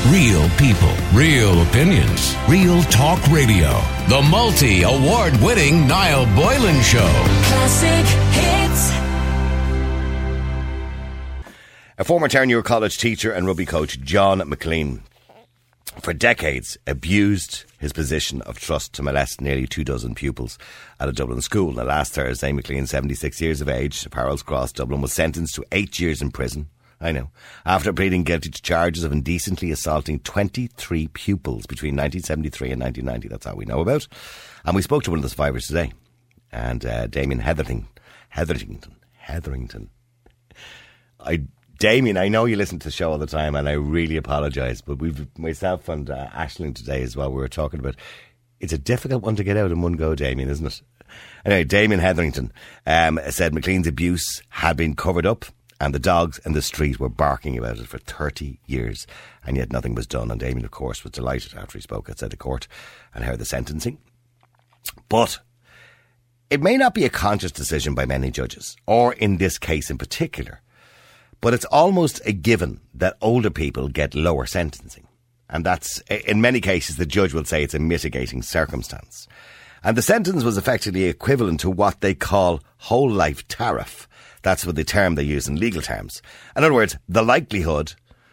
Real people, real opinions, Real Talk Radio. The multi-award-winning Niall Boylan Show. Classic hits. A former Terenure College teacher and rugby coach, John McLean, for decades abused his position of trust to molest nearly 24 pupils at a Dublin school. Now, last Thursday, McLean, 76 years of age, of Harold's Cross, Dublin, was sentenced to 8 years in prison. I know. After pleading guilty to charges of indecently assaulting 23 pupils between 1973 and 1990. That's all we know about. And we spoke to one of the survivors today. And Damien Hetherington. Damien, I know you listen to the show all the time, and I really apologise, but myself and Aisling today as well, we were talking about, it's a difficult one to get out in one go, Damien, isn't it? Anyway, Damien Hetherington said McLean's abuse had been covered up, and the dogs in the street were barking about it for 30 years, and yet nothing was done. And Damien, of course, was delighted after he spoke outside the court and heard the sentencing. But it may not be a conscious decision by many judges, or in this case in particular, but it's almost a given that older people get lower sentencing. And that's, in many cases, the judge will say it's a mitigating circumstance. And the sentence was effectively equivalent to what they call whole life tariff. That's what the term they use in legal terms. In other words, the likelihood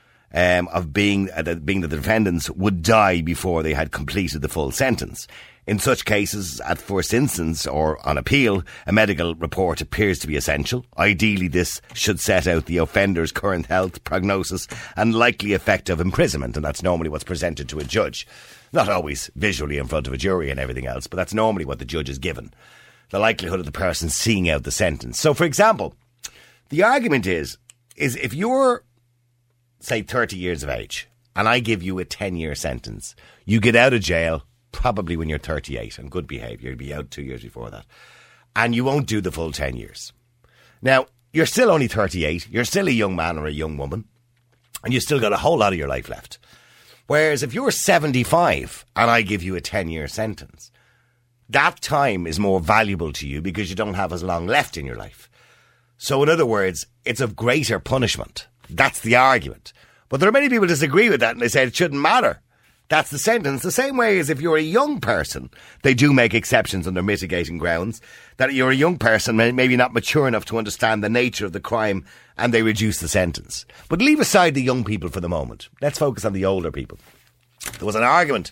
of being that the defendants would die before they had completed the full sentence. In such cases, at first instance or on appeal, a medical report appears to be essential. Ideally, this should set out the offender's current health, prognosis and likely effect of imprisonment, and that's normally what's presented to a judge. Not always visually in front of a jury and everything else, but that's normally what the judge is given. The likelihood of the person seeing out the sentence. So, for example, the argument is if you're, say, 30 years of age, and I give you a 10-year sentence, you get out of jail probably when you're 38 and good behaviour, you'll be out 2 years before that, and you won't do the full 10 years. Now, you're still only 38, you're still a young man or a young woman, and you've still got a whole lot of your life left. Whereas if you're 75 and I give you a 10-year sentence, that time is more valuable to you because you don't have as long left in your life. So in other words, it's of greater punishment. That's the argument. But there are many people who disagree with that, and they say it shouldn't matter. That's the sentence. The same way as if you're a young person, they do make exceptions under mitigating grounds. That you're a young person, maybe not mature enough to understand the nature of the crime, and they reduce the sentence. But leave aside the young people for the moment. Let's focus on the older people. There was an argument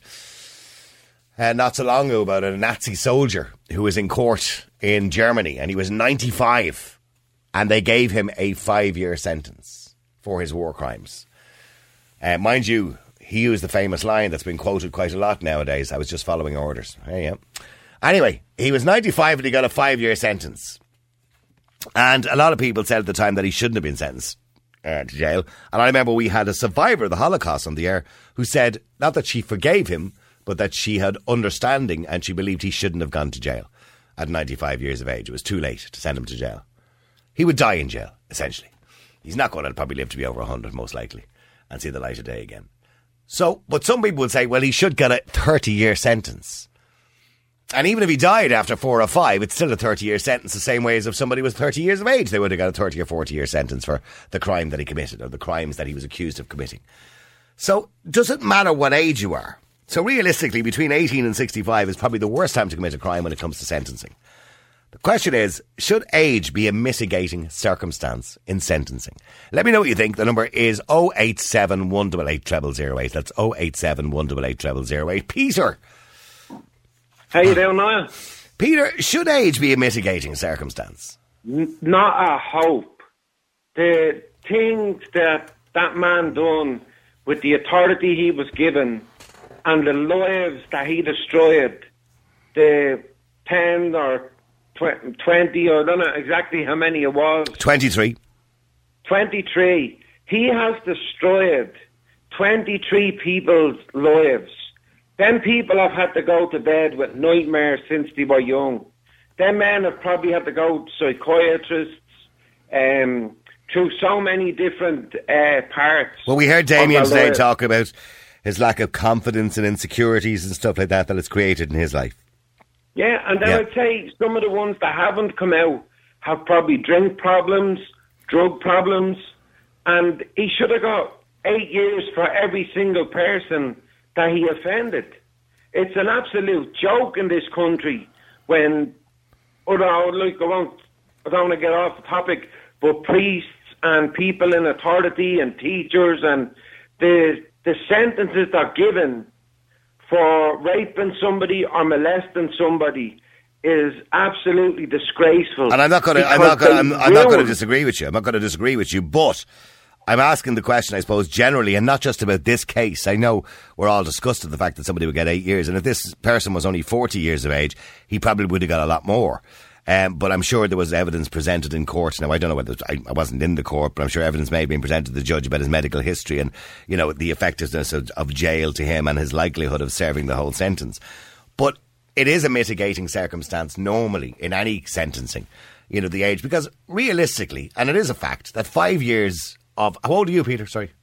not so long ago about a Nazi soldier who was in court in Germany, and he was 95, and they gave him a 5-year sentence for his war crimes. Mind you, he used the famous line that's been quoted quite a lot nowadays, I was just following orders. There you go. Anyway, he was 95 and he got a 5-year sentence. And a lot of people said at the time that he shouldn't have been sentenced to jail. And I remember we had a survivor of the Holocaust on the air who said, not that she forgave him, but that she had understanding and she believed he shouldn't have gone to jail at 95 years of age. It was too late to send him to jail. He would die in jail, essentially. He's not going to probably live to be over 100, most likely, and see the light of day again. So, but some people would say, well, he should get a 30-year sentence. And even if he died after 4 or 5, it's still a 30-year sentence, the same way as if somebody was 30 years of age, they would have got a 30 or 40-year sentence for the crime that he committed, or the crimes that he was accused of committing. So, does it matter what age you are? So realistically, between 18 and 65 is probably the worst time to commit a crime when it comes to sentencing. The question is, should age be a mitigating circumstance in sentencing? Let me know what you think. The number is 087 188 0008. That's 087 188 0008. Peter. How you doing, Niall? Peter, should age be a mitigating circumstance? Not a hope. The things that man done with the authority he was given and the lives that he destroyed, the 10 or 20, or I don't know exactly how many it was. 23. 23. He has destroyed 23 people's lives. Them people have had to go to bed with nightmares since they were young. Them men have probably had to go to psychiatrists through so many different parts. Well, we heard Damien today talk about his lack of confidence and insecurities and stuff like that it's created in his life. Yeah, and then I'd say some of the ones that haven't come out have probably drink problems, drug problems, and he should have got 8 years for every single person that he offended. It's an absolute joke in this country when, I don't want to get off the topic, but priests and people in authority and teachers and the sentences they're given for raping somebody or molesting somebody is absolutely disgraceful. And I'm not going to disagree with you. I'm not going to disagree with you, but I'm asking the question, I suppose, generally, and not just about this case. I know we're all disgusted at the fact that somebody would get 8 years, and if this person was only 40 years of age, he probably would have got a lot more. But I'm sure there was evidence presented in court. Now, I don't know whether I wasn't in the court, but I'm sure evidence may have been presented to the judge about his medical history and, you know, the effectiveness of jail to him and his likelihood of serving the whole sentence. But it is a mitigating circumstance normally in any sentencing, you know, the age, because realistically, and it is a fact, that 5 years of... How old are you, Peter? Sorry.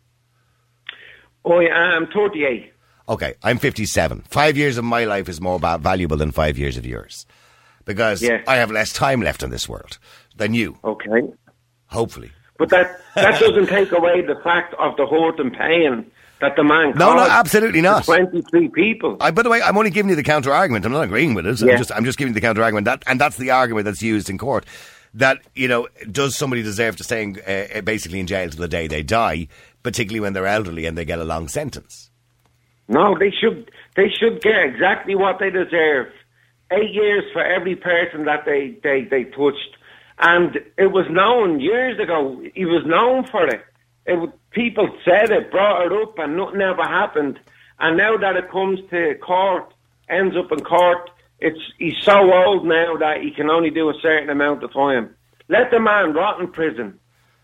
Oh, I'm 38. Okay, I'm 57. 5 years of my life is more valuable than 5 years of yours. Because I have less time left in this world than you. Okay. Hopefully. But that doesn't take away the fact of the hurt and pain that the man caused. No, absolutely not. 23 people. By the way, I'm only giving you the counter-argument. I'm not agreeing with it. Yeah. I'm just giving you the counter-argument. And that's the argument that's used in court. That, you know, does somebody deserve to stay basically in jail till the day they die, particularly when they're elderly and they get a long sentence? No, they should get exactly what they deserve. 8 years for every person that they touched. And it was known years ago. He was known for it. People said it, brought it up, and nothing ever happened. And now that it comes to court, ends up in court, he's so old now that he can only do a certain amount of time. Let the man rot in prison.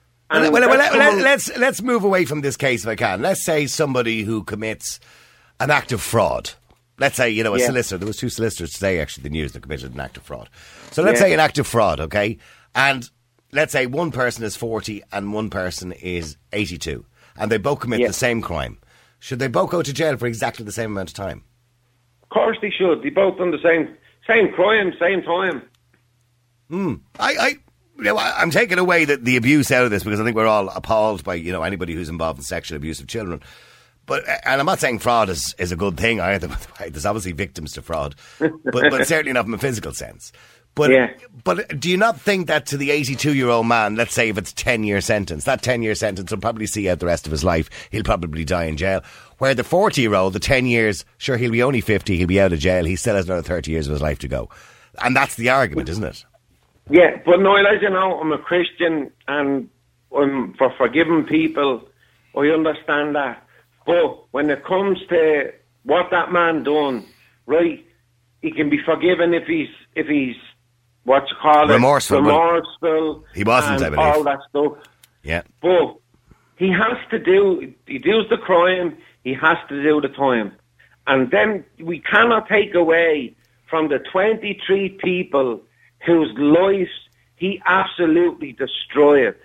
Let's move away from this case if I can. Let's say somebody who commits an act of fraud. Let's say, you know, a solicitor. There was 2 solicitors today, actually, the news that committed an act of fraud. So let's say an act of fraud, okay? And let's say one person is 40 and one person is 82. And they both commit the same crime. Should they both go to jail for exactly the same amount of time? Of course they should. They both done the same crime, same time. I'm taking away the abuse out of this because I think we're all appalled by, you know, anybody who's involved in sexual abuse of children. And I'm not saying fraud is a good thing either, by the way. There's obviously victims to fraud, but certainly not in a physical sense. But do you not think that to the 82-year-old man, let's say if it's a 10-year sentence, that 10-year sentence will probably see out the rest of his life. He'll probably die in jail. Where the 40-year-old, the 10 years, sure, he'll be only 50, he'll be out of jail. He still has another 30 years of his life to go. And that's the argument, isn't it? Yeah, but Noel, as you know, I'm a Christian and I'm for forgiving people. I understand that. But when it comes to what that man done, right, he can be forgiven if he's what you call remorseful. He wasn't, I believe. All that stuff. Yeah. But he does the crime, he has to do the time. And then we cannot take away from the 23 people whose lives he absolutely destroyed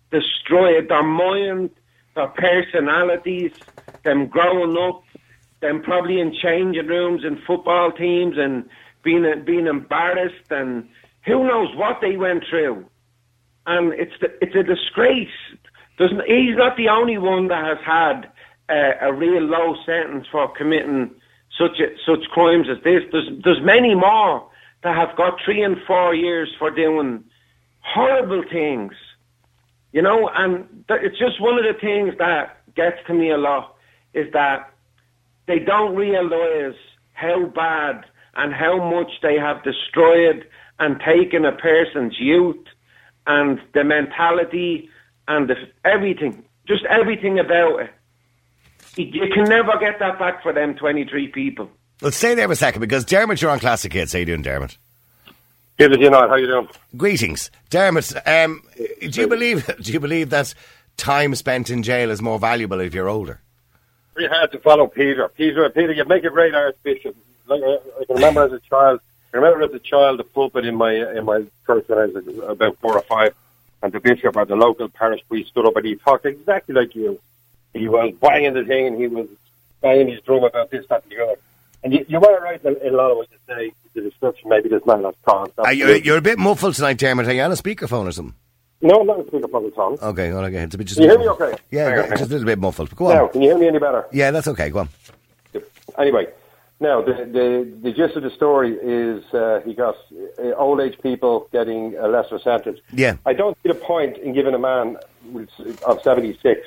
their mind, their personalities, them growing up, them probably in changing rooms in football teams and being embarrassed, and who knows what they went through. And it's a disgrace. He's not the only one that has had a real low sentence for committing such crimes as this. There's many more that have got 3 and 4 years for doing horrible things. You know, and it's just one of the things that gets to me a lot is that they don't realise how bad and how much they have destroyed and taken a person's youth and the mentality and everything, just everything about it. You can never get that back for them 23 people. Let's stay there for a second because Dermot, you're on Classic Hits. How you doing, Dermot? Good, you know. How you doing? Greetings, Dermot. Do you believe that time spent in jail is more valuable if you're older? We had to follow Peter. Peter, you make a great Archbishop. Like, I can remember as a child. The pulpit in my church when I was about 4 or 5, and the bishop or the local parish priest stood up and he talked exactly like you. He was banging the thing and he was banging his drum about this, that, and the other. And you were right in a lot of what you say, the description maybe this man has caused. You're a bit muffled tonight, Dermot. Are you on a speakerphone or something? No, I'm not a speakerphone at all. Okay, well, okay. It's a bit just. Can you hear me okay? Yeah, just a little bit muffled. Go on. Now, can you hear me any better? Yeah, that's okay. Go on. Anyway, now the gist of the story is he got old age people getting a lesser sentence. Yeah. I don't see the point in giving a man of 76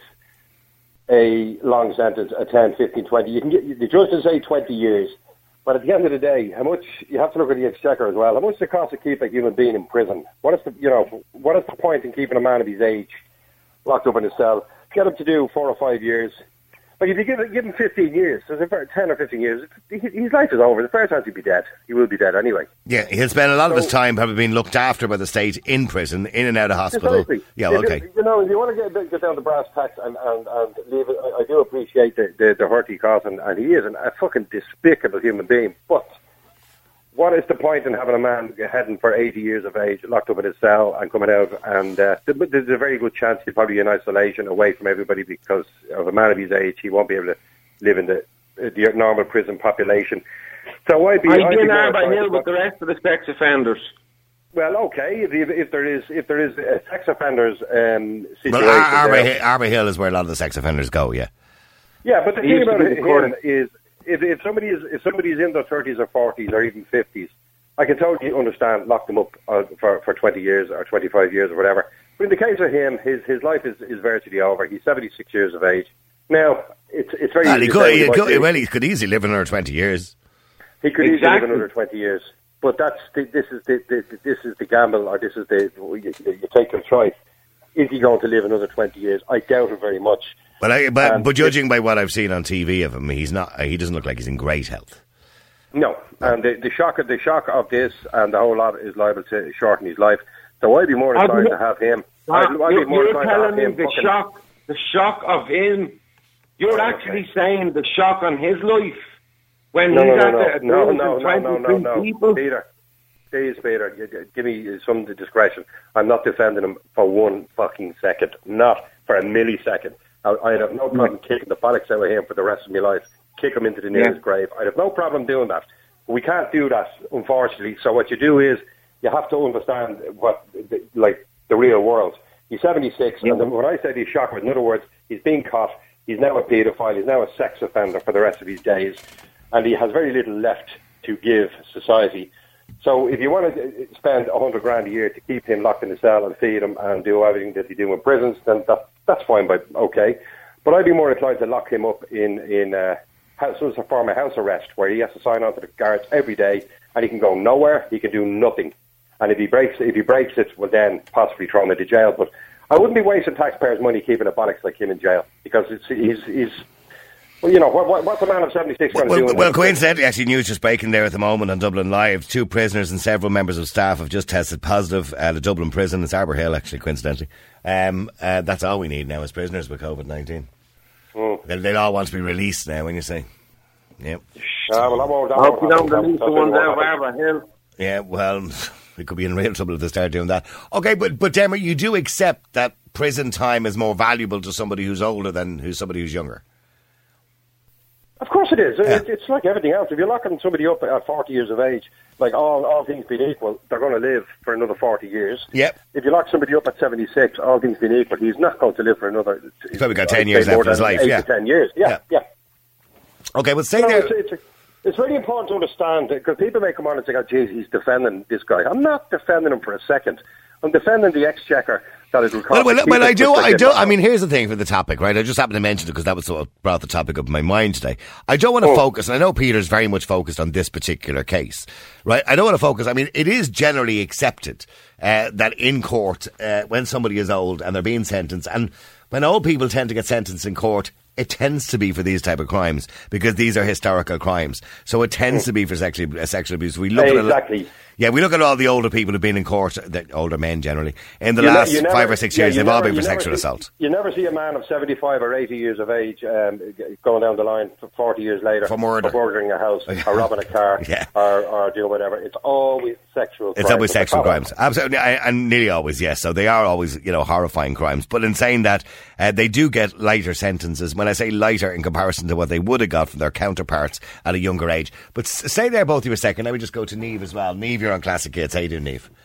a long sentence, a 10, 15, 20. You can get the judge can say 20 years, but at the end of the day, how much you have to look at the exchequer as well. How much does it cost to keep a human being in prison? What is the point in keeping a man of his age locked up in a cell? Get him to do 4 or 5 years. Like if you give him 15 years, so 10 or 15 years, his life is over. The fair chance he'll be dead. He will be dead anyway. Yeah, he'll spend a lot of his time probably being looked after by the state in prison, in and out of hospital. Precisely. Yeah, okay. You know, if you want to get down to brass tacks and leave it, I do appreciate the hurt he caused, and he is a fucking despicable human being. But what is the point in having a man heading for 80 years of age, locked up in his cell and coming out? And there's a very good chance he'll probably be in isolation, away from everybody, because of a man of his age, he won't be able to live in the normal prison population. So I'd be in Arba Hill with the rest of the sex offenders. Well, okay, if there is a sex offenders situation. Well, Arba Hill is where a lot of the sex offenders go. Yeah. Yeah, but the thing about him is, if somebody's in their 30s or 40s or even 50s, I can totally understand lock them up for 20 years or 25 years or whatever. But in the case of him, his life is virtually over. He's 76 years of age. Now, it's very easy. He could easily live another 20 years. He could easily live another 20 years. But this is the gamble, or this is you take your choice. Is he going to live another 20 years? I doubt it very much. But judging by what I've seen on TV of him, he's not. He doesn't look like he's in great health. No, and the shock of this and the whole lot is liable to shorten his life. So I'd be more inclined to have him. You're telling me the shock of him. You're actually saying the shock on his life when No, people. Peter, please, Peter, give me some discretion. I'm not defending him for 1 fucking second, not for a millisecond. I'd have no problem kicking the bollocks out of him for the rest of my life. Kick him into the nearest grave. I'd have no problem doing that. But we can't do that, unfortunately. So what you do is you have to understand the real world. He's 76, and when I say he's shocked, in other words, he's been caught. He's now a paedophile. He's now a sex offender for the rest of his days, and he has very little left to give society. So if you want to spend $100,000 a year to keep him locked in the cell and feed him and do everything that you do in prisons, then that's fine, okay. But I'd be more inclined to lock him up in some form of house arrest, where he has to sign on to the guards every day, and he can go nowhere. He can do nothing, and if he breaks it, well then possibly throw him into jail. But I wouldn't be wasting taxpayers' money keeping a bollocks like him in jail, because he's well, you know, what's a man of 76 going to do? Well, coincidentally, actually, news just breaking there at the moment on Dublin Live. 2 prisoners and several members of staff have just tested positive at a Dublin prison. It's Arba Hill, actually, coincidentally. That's all we need now is prisoners with COVID-19. They'll all want to be released now, when you say. Yep. Well, I hope you don't release the ones out of Arba Hill. Yeah, well, we could be in real trouble if they start doing that. Okay, but Dermot, you do accept that prison time is more valuable to somebody who's older than somebody who's younger? Of course it is. Yeah. It's like everything else. If you're locking somebody up at 40 years of age, like all things being equal, they're going to live for another 40 years. Yep. If you lock somebody up at 76, all things being equal, he's not going to live for another... He's probably got 10 years left of his life. 8 to 10 years, yeah. Okay, well, stay there. It's really important to understand, because people may come on and say, oh, geez, he's defending this guy. I'm not defending him for a second. I'm defending the exchequer that is required. Well, I do. I mean, here's the thing for the topic, right? I just happened to mention it because that was what brought the topic up in my mind today. I don't want to focus, and I know Peter's very much focused on this particular case, right? I don't want to focus. I mean, it is generally accepted that in court, when somebody is old and they're being sentenced, and when old people tend to get sentenced in court, it tends to be for these type of crimes because these are historical crimes. So it tends to be for sexual abuse. We look exactly. We look at all the older people who've been in court, the older men generally, in the last 5 or 6 years, they've all been for sexual assault. You never see a man of 75 or 80 years of age going down the line 40 years later for murder, for murdering a house, or robbing a car, or doing whatever. It's always sexual crimes. It's always sexual crimes. Absolutely, and nearly always, yes. So they are always, horrifying crimes. But in saying that, they do get lighter sentences. When I say lighter in comparison to what they would have got from their counterparts at a younger age. But stay there both of you a second. Let me just go to Niamh as well. Niamh, you're on Classic Hits. How you doing, Niamh?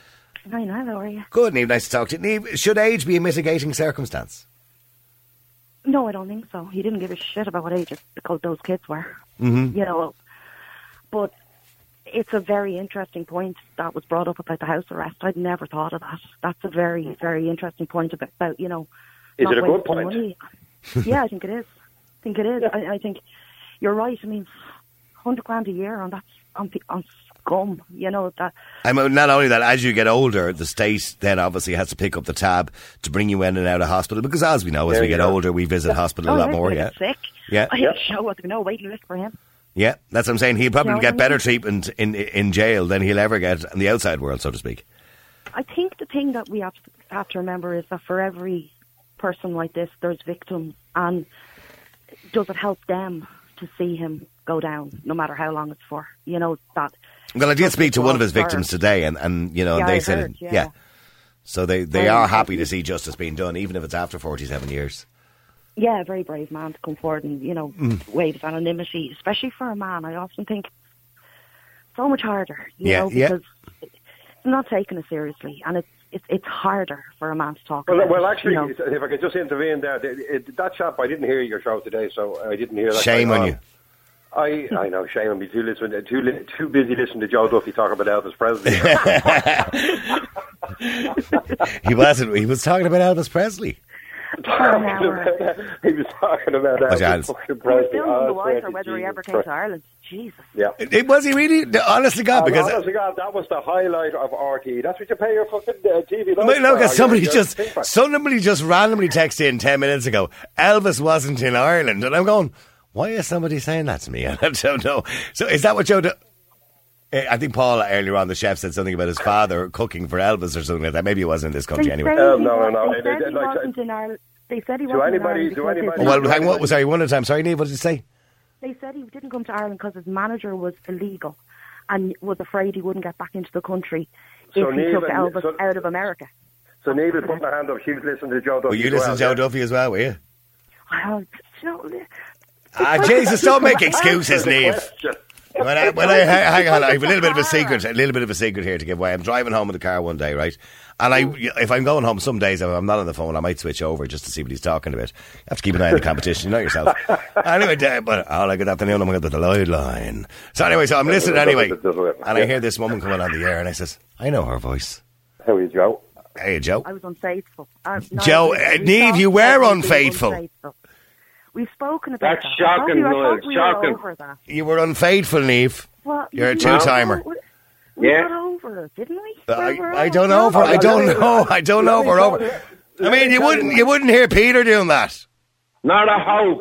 Hi, Niall, how are you? Good, Niamh. Nice to talk to you. Niamh, should age be a mitigating circumstance? No, I don't think so. He didn't give a shit about what age those kids were. Mm-hmm. You know, but it's a very interesting point that was brought up about the house arrest. I'd never thought of that. That's a very, very interesting point about you know. Is it a good wasting point? money. Yeah, I think it is. I think you're right. I mean, $100,000 a year on scum. You know that. I mean, not only that, as you get older, the state then obviously has to pick up the tab to bring you in and out of hospital, because as we know, as we get older, we visit hospital a lot more. Yeah, sick. Yeah, I had to show what no waiting list for him. Yeah, that's what I'm saying. He'll probably You know get what I better mean? treatment in jail than he'll ever get in the outside world, so to speak. I think the thing that we have to remember is that for every person like this, there's victims, and does it help them to see him go down, no matter how long it's for? You know that. Well, I did speak to one of his victims today, and you know, Yeah, they I said, heard, yeah. So they are happy to see justice being done, even if it's after 47 years. Yeah, a very brave man to come forward and, you know, wave his anonymity, especially for a man. I often think so much harder, you know, because it's not taken as seriously, and it's harder for a man to talk about. Well, actually, you know. if I could just intervene there, that chap, I didn't hear your show today, so I didn't hear that. Shame on you. I know, shame on me. Too busy listening to Joe Duffy talk about Elvis Presley. He wasn't. He was talking about Elvis Presley. For an hour. He was talking about Elvis fucking He was Presley. still on the wire whether he ever came to Ireland. Jesus. Yeah. Was he really? Honestly, God, because honestly, God, that was the highlight of RT. That's what you pay your fucking TV. no, because somebody just randomly texted in 10 minutes ago, Elvis wasn't in Ireland, and I'm going, why is somebody saying that to me? I don't know. So is that what Joe? I think Paul earlier on, the chef, said something about his father cooking for Elvis or something like that. Maybe he wasn't in this country anyway. No. They said he wasn't in Ireland. They said he wasn't in Ireland. Well, hang on. Sorry, one at a time. Sorry, Niamh, what did you say? They said he didn't come to Ireland because his manager was illegal and was afraid he wouldn't get back into the country if he took Elvis out of America. So Niamh was putting her hand up. She was listening to Joe Duffy. Well, you listen to Joe Duffy as well, were you? Jesus, don't make excuses, Niamh. Hang on, I have a little bit of a secret here to give away. I'm driving home in the car one day, right? And if I'm going home, some days if I'm not on the phone, I might switch over just to see what he's talking about. You have to keep an eye on the competition, you know yourself. Anyway, but good afternoon, I'm going to the Lloyd line. So anyway, so I'm listening anyway, and I hear this woman coming on the air, and I says, I know her voice. How are you, Joe? Hey, Joe. I was unfaithful. Joe, Niamh, you were unfaithful. We've spoken about That's that. shocking, Noel. Shocking. Over that. You were unfaithful, Niamh. Well, You're a two-timer. We got over it, didn't we? I don't know. I don't know if we're over. I mean, you wouldn't hear Peter doing that. Not a hope.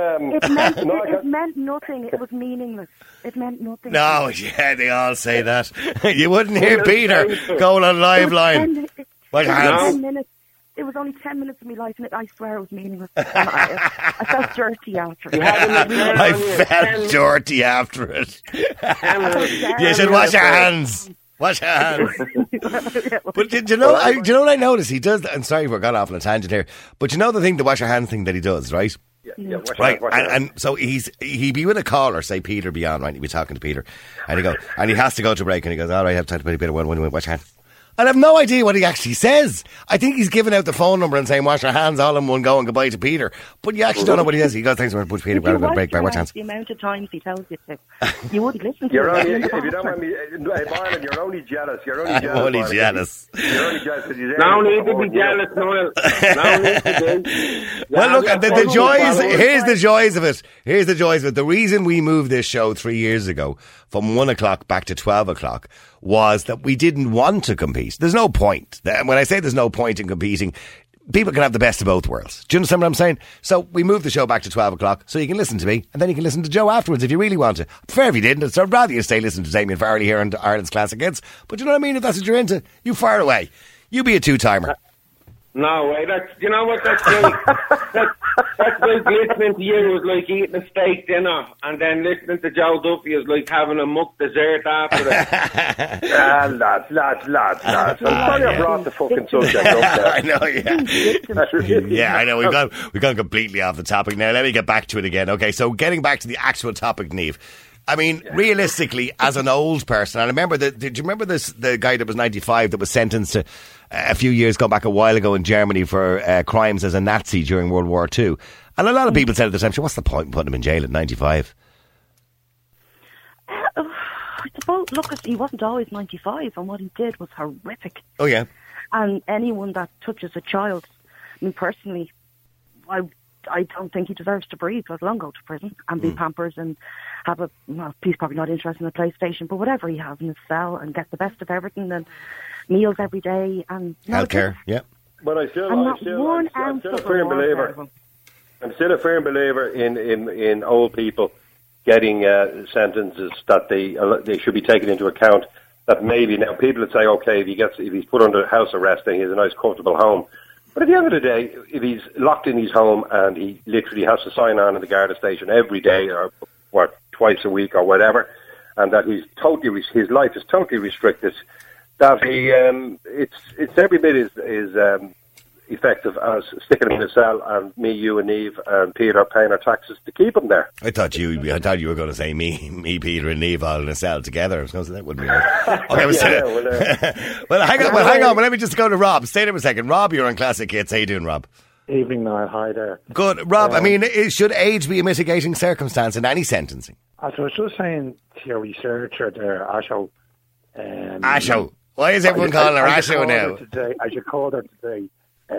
It meant nothing. It was meaningless. It meant nothing. No, yeah, they all say that. You wouldn't hear Peter going on live line. Wash your hands. It was only 10 minutes of my life, and I swear it was meaningless. I felt dirty after it. I felt dirty after it. You should wash your hands. Wash your hands. But do you know what I noticed? He does, and sorry if I got off on a tangent here, but you know the wash your hands thing that he does, right? Yeah, right, and so he'd be with a caller, say Peter be on, right? He'd be talking to Peter, and he has to go to break, and he goes, all right, I have time to Peter, wash your hands. And I have no idea what he actually says. I think he's giving out the phone number and saying, wash your hands all in one go and goodbye to Peter. But you actually don't know what he says. He goes, thanks for much, Peter. We're going to break by wash hands. The amount of times he tells you to. You wouldn't listen to him. If you don't mind me, Barnett, you're only jealous. I'm only jealous. You're only jealous. No need to be jealous, Noel. No need to be. Well, look, the joys, here's the joys of it. Here's the joys of it. The reason we moved this show 3 years ago from 1 o'clock back to 12 o'clock was that we didn't want to compete. There's no point. When I say there's no point in competing, people can have the best of both worlds. Do you understand what I'm saying? So we moved the show back to 12 o'clock so you can listen to me and then you can listen to Joe afterwards if you really want to. I prefer if you didn't. So I'd rather you stay listening to Damien Farrelly here on Ireland's Classic Hits. But you know what I mean? If that's what you're into, you fire away. You be a two-timer. No way. You know what that's like? That's like listening to you is like eating a steak dinner, and then listening to Joe Duffy is like having a muck dessert after it. Lads. I'm sorry I brought the fucking subject up there. I know, yeah. Yeah, I know. We've gone completely off the topic now. Let me get back to it again. Okay, so getting back to the actual topic, Niamh. I mean, realistically, as an old person, I remember did you remember the guy that was 95 that was sentenced to a few years back a while ago in Germany for crimes as a Nazi during World War II? And a lot of people said at the time, sure, what's the point in putting him in jail at 95? I suppose, look, he wasn't always 95, and what he did was horrific. Oh, yeah. And anyone that touches a child, I mean, personally, I don't think he deserves to breathe, let alone go to prison and be pampered and have he's probably not interested in a PlayStation, but whatever he has in his cell, and get the best of everything, and meals every day, and healthcare, yeah. But I'm still a firm believer. I'm still a firm believer in old people getting sentences that they should be taken into account. That maybe now people would say, okay, if he's put under house arrest, then he has a nice, comfortable home. But at the end of the day, if he's locked in his home and he literally has to sign on in the Garda station every day or twice a week or whatever, and that his life is totally restricted, that it's every bit as effective as sticking him in a cell and me, you and Eve and Peter paying our taxes to keep him there. I thought you were going to say me, Peter and Eve all in a cell together. I was going to say that wouldn't be right. Okay, well, hang on. Well, let me just go to Rob. Stay there for a second. Rob, you're on Classic Hits. How you doing, Rob? Evening, Niall. Hi there. Good. Rob, I mean, should age be a mitigating circumstance in any sentencing? As I was just saying to your researcher there, Asho. Asho. Why is everyone calling her Asho now? I should call her today.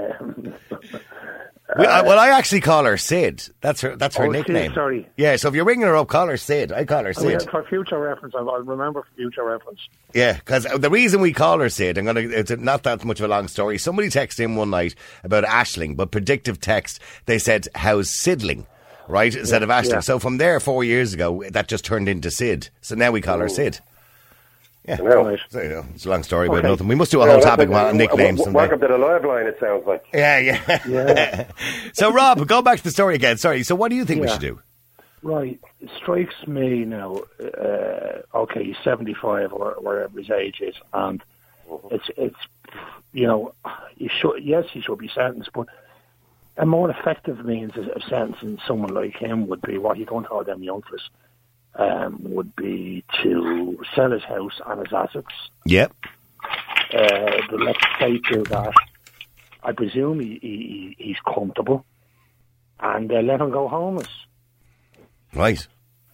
Well, I actually call her Sid. That's her nickname. Sid, sorry. Yeah, so if you're ringing her up, call her Sid. I call her Sid. For future reference, I'll remember for future reference. Yeah, because the reason we call her Sid, it's not that much of a long story. Somebody texted in one night about Aisling, but predictive text, they said, how's Sidling? Right, instead of Aisling. Yeah. So from there, 4 years ago, that just turned into Sid. So now we call her Sid. Yeah, right. So, it's a long story about nothing. We must do a whole topic on nicknames. Welcome to the live line, it sounds like. Yeah. So, Rob, go back to the story again. Sorry. So, what do you think we should do? Right. It strikes me now, okay, he's 75 or whatever his age is, and it's he should be sentenced, but a more effective means of sentencing someone like him would be what you don't call them youngsters. Would be to sell his house and his assets. Yep. Let's say to that, I presume he's comfortable, and let him go homeless. Right.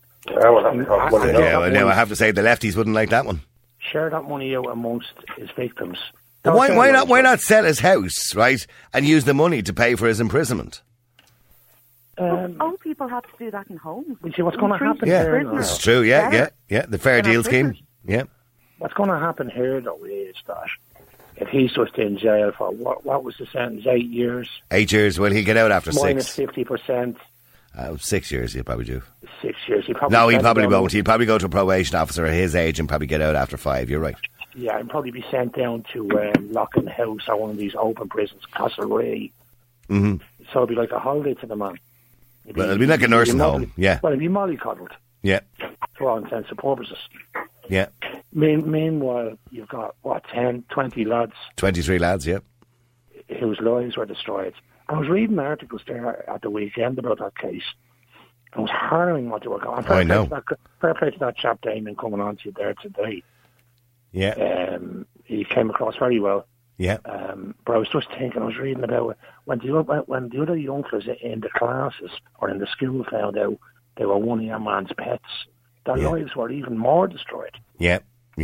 Now I have to say the lefties wouldn't like that one. Share that money out amongst his victims. Why not sell his house, right, and use the money to pay for his imprisonment? Old people have to do that in homes. You see what's going to happen here? This is true, yeah. The fair deal scheme, yeah. What's going to happen here, though, is that if he's just in jail for, what was the sentence, 8 years? 8 years, well, he'll get out after minus 6. 50%. 6 years, he'll probably do. 6 years, he probably won't. He'll probably go to a probation officer at his age and probably get out after 5, you're right. Yeah, he'll probably be sent down to Loughlin House or one of these open prisons, Castlereagh. Mm-hmm. So it'll be like a holiday to the man. It'll be like a nursing home, yeah. Well, it'll be mollycoddled. Yeah. For all intents and purposes. Yeah. Meanwhile, you've got, 10, 20 lads? 23 lads, yeah. Whose lives were destroyed. I was reading articles there at the weekend about that case. It was harrowing what they were going. I know. Fair play to that chap, Damien, coming on to you there today. Yeah. He came across very well. Yeah. But I was just thinking, I was reading about when the other youngsters in the classes or in the school found out they were one of your man's pets, their lives were even more destroyed. Yeah.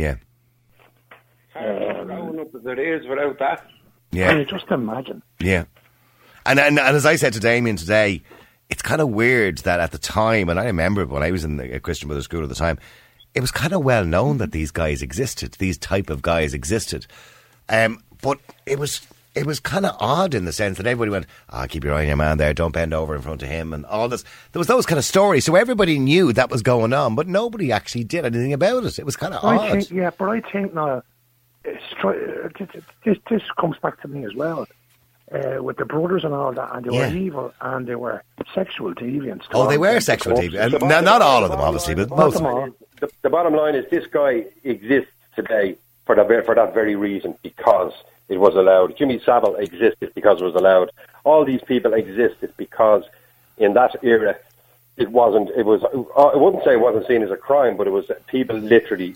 Growing up as it is without that. Yeah. Can you just imagine? Yeah. And as I said to Damien today, it's kind of weird that at the time, and I remember when I was in the Christian Brothers School at the time, it was kind of well known that these guys existed, these type of guys existed. But it was kind of odd in the sense that everybody went, keep your eye on your man there, don't bend over in front of him, and all this. There was those kind of stories, so everybody knew that was going on, but nobody actually did anything about it. It was kind of odd. I think now, this comes back to me as well. With the brothers and all that, and they were evil, and they were sexual deviants. Oh, they were sexual deviants. Not all of them, obviously, but most of them. The bottom line is this guy exists today for that very reason, because it was allowed. Jimmy Savile existed because it was allowed. All these people existed because in that era it wasn't. It was. I wouldn't say it wasn't seen as a crime, but it was people literally.